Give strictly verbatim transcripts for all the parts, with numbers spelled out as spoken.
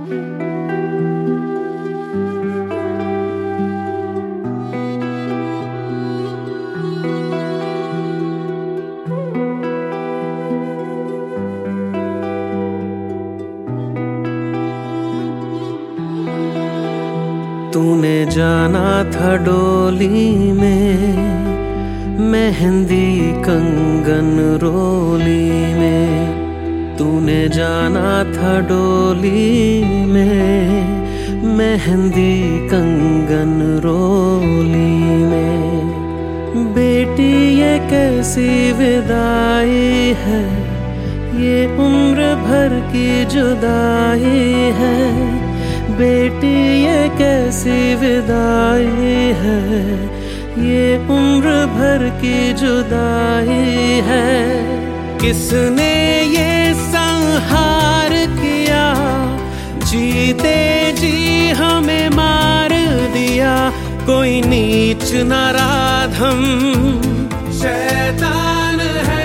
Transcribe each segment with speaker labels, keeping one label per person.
Speaker 1: तूने जाना था डोली में, मेहंदी कंगन रोली में। तूने जाना था डोली में, मेहंदी कंगन रोली में। बेटी ये कैसी विदाई है, ये उम्र भर की जुदाई है। बेटी ये कैसी विदाई है, ये उम्र भर की जुदाई है। किसने ये संहार किया, जीते जी हमें मार दिया। कोई नीच नराधम शैतान है,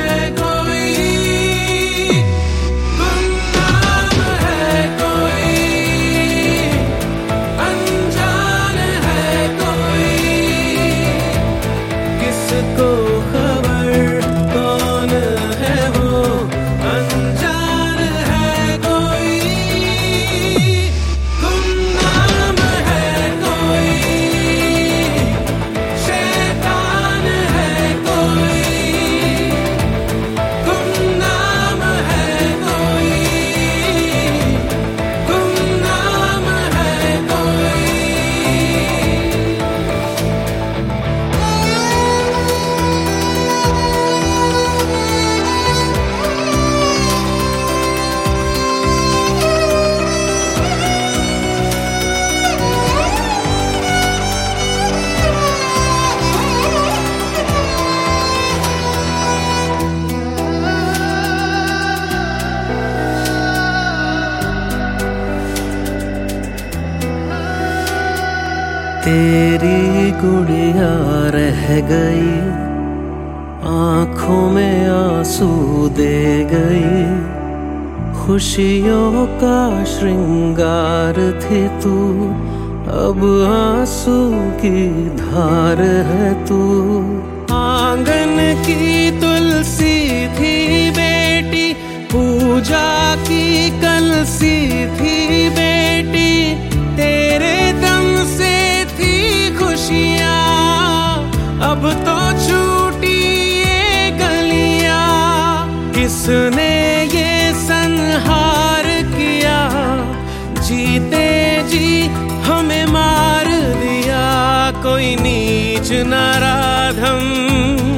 Speaker 1: तेरी गुड़िया रह गई, आँखों में आंसू दे गई। खुशियों का श्रृंगार थी तू, अब आंसू की धार है तू। आंगन की तुलसी थी बेटी, पूजा की कलसी थी बेटी। तेरे दम से अब तो छूटी ये गलियां। किसने ये संहार किया, जीते जी हमें मार दिया। कोई नीच नराधम